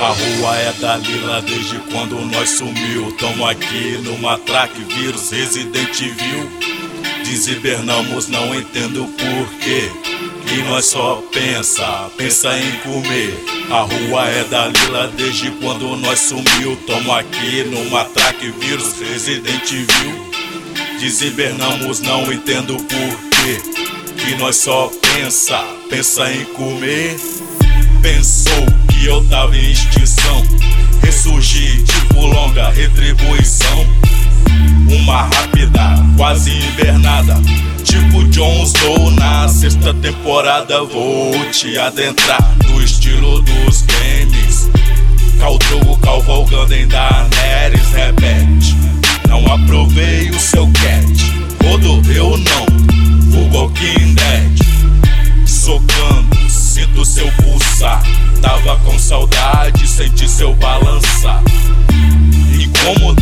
A rua é da Lila desde quando nós sumiu. Tamo aqui no matraque, vírus, Resident Evil. Desinvernamos, não entendo porquê. E nós só pensa em comer. A rua é da Lila desde quando nós sumiu. Tamo aqui no matraque, vírus, Resident Evil. Desinvernamos, não entendo porquê. E nós só pensa em comer. Pensou que eu tava em extinção, ressurgi tipo longa retribuição. Uma rápida, quase invernada, tipo Jon Snow na sexta temporada. Vou te adentrar no estilo dos games. Caldrogo cavalgando em Daenerys, repete. Não aprovei o seu cat, rodo eu não, vulgo Walking Dead. Socando, sinto seu pulsar. Tava com saudade, senti seu balançar. Incômodo,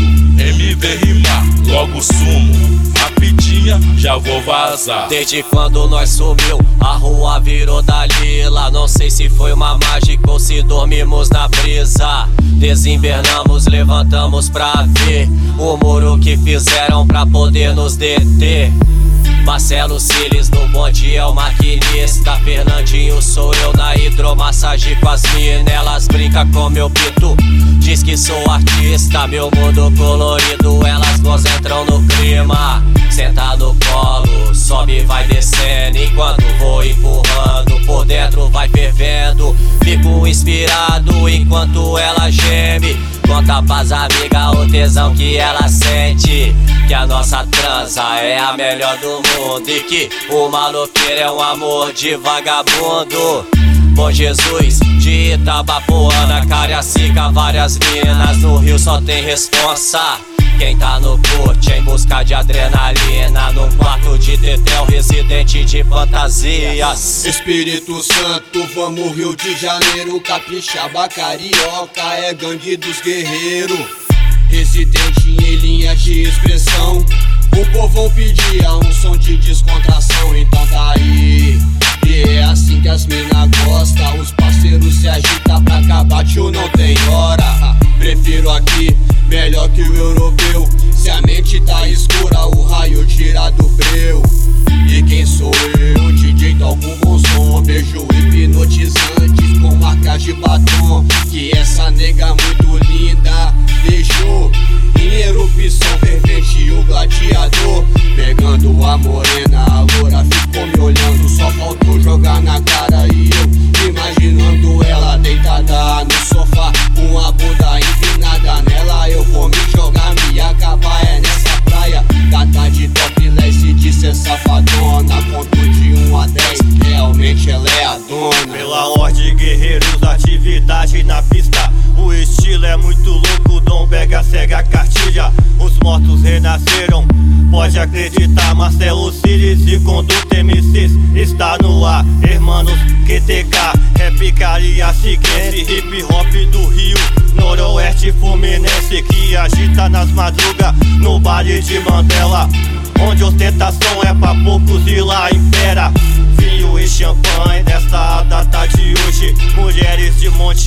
MV rimar, logo sumo. Rapidinha, já vou vazar. Desde quando nós sumiu, a rua virou da Lila. Não sei se foi uma mágica ou se dormimos na brisa. Desinvernamos, levantamos pra ver o muro que fizeram pra poder nos deter. Marcelo Siles no bonde é o maquinista. Fernandinho sou eu na hidromassagem com as mina. Elas brincam com meu pito, diz que sou artista. Meu mundo colorido, elas entram no clima. Senta no colo, sobe e vai descendo. Enquanto vou empurrando, por dentro vai fervendo. Fico inspirado enquanto ela geme. Conta pras amigas o tesão que ela sente. Que a nossa transa é a melhor do mundo. E que o maloqueiro é um amor de vagabundo. Bom Jesus, de Itabapoana, Cariacica, várias minas. No Rio só tem responsa. Quem tá no corte em busca de adrenalina. No quarto de Tetel, residente de fantasias. Espírito Santo, vamos Rio de Janeiro. Capixaba, carioca, é gangue dos guerreiros. Residente em linha de expressão. O povão pedia um som de descontração. Então tá aí, e é assim que as mina gostam. Os parceiros se agitam pra acabar, tio, não tem hora. Prefiro aqui, melhor que o europeu. Se a mente tá escura, o raio tira do breu. E quem sou eu? DJ toca um bom som. Beijo hipnotizantes com marcas de batom. Que essa nega muito linda deixou em erupção fervente o gladiador. Pegando a morena, a loura ficou me olhando. Só faltou jogar na cara e eu imaginando ela deitada no sofá, com a bunda inclinada nela. Eu vou me jogar, me acabar é nessa praia. Gata de topless, de ser safadona. Conto de 1 a 10, realmente ela é a dona. Pela ordem guerreiros, atividade na pista. O estilo é muito louco, Dom pega, segue a cartilha. Os mortos renasceram, pode acreditar. Marcelo Siles e Conduta MCs está no ar. Hermanos QTK, rap cariaciquense. Hip hop do Rio, Noroeste Fluminense. Que agita nas madrugas no baile de Mandela. Onde ostentação é pra poucos e lá impera. Vinho e champanhe nesta data de hoje. Mulheres de monte,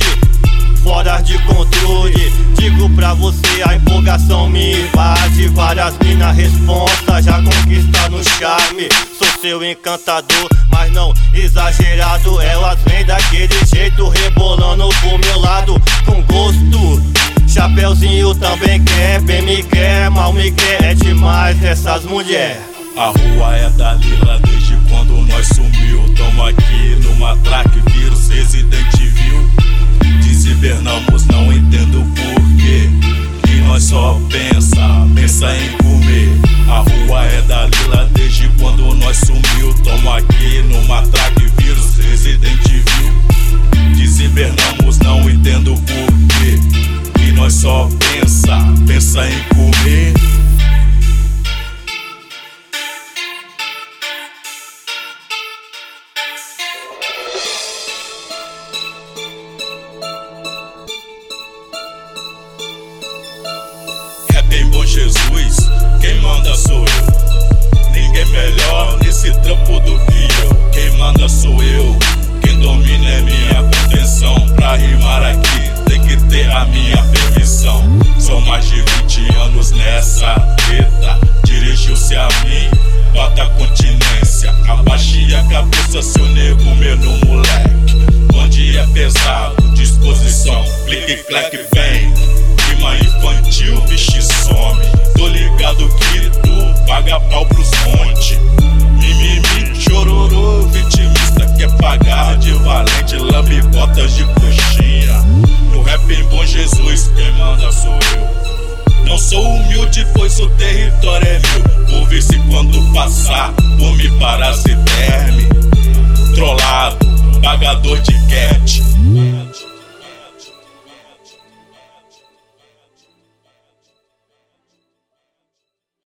fora de controle. Digo pra você, a empolgação me invade. Várias minas responsa, já conquista no charme. Sou seu encantador, mas não exagerado. Elas vêm daquele jeito, rebolando pro meu lado. Com gosto, chapeuzinho também quer. Bem me quer, mal me quer, é demais essas mulheres. A rua é da Lila desde quando nós sumiu. Tamo aqui no matraque, vírus, Resident Evil. Desinvernamos, não entendo porquê. E nós só pensa em comer. A rua é da Lila desde quando nós sumiu. Tamo aqui no matraque, vírus, Resident Evil. Desinvernamos, não entendo porquê. E nós só pensa em comer. Bem bom Jesus, quem manda sou eu. Ninguém melhor nesse trampo do que eu. Quem manda sou eu. Quem quem domina é minha contenção. Pra rimar aqui tem que ter a minha permissão. São mais de 20 anos nessa treta. Dirigiu-se a mim, bota a continência. Abaixe a cabeça, seu nego, menor moleque. Onde é pesado, disposição, clique, clack, vem. Rima infantil, vixe, some. Tô ligado que tu paga pau pros monte. Mimimi, chororô, vitimista quer pagar de valente, lambe botas de coxinha. No rap em Bom Jesus, quem manda sou eu. Não sou humilde, pois o território é meu. Vou ver se quando passar, vou me parar se derme. Trollado, pagador de cat.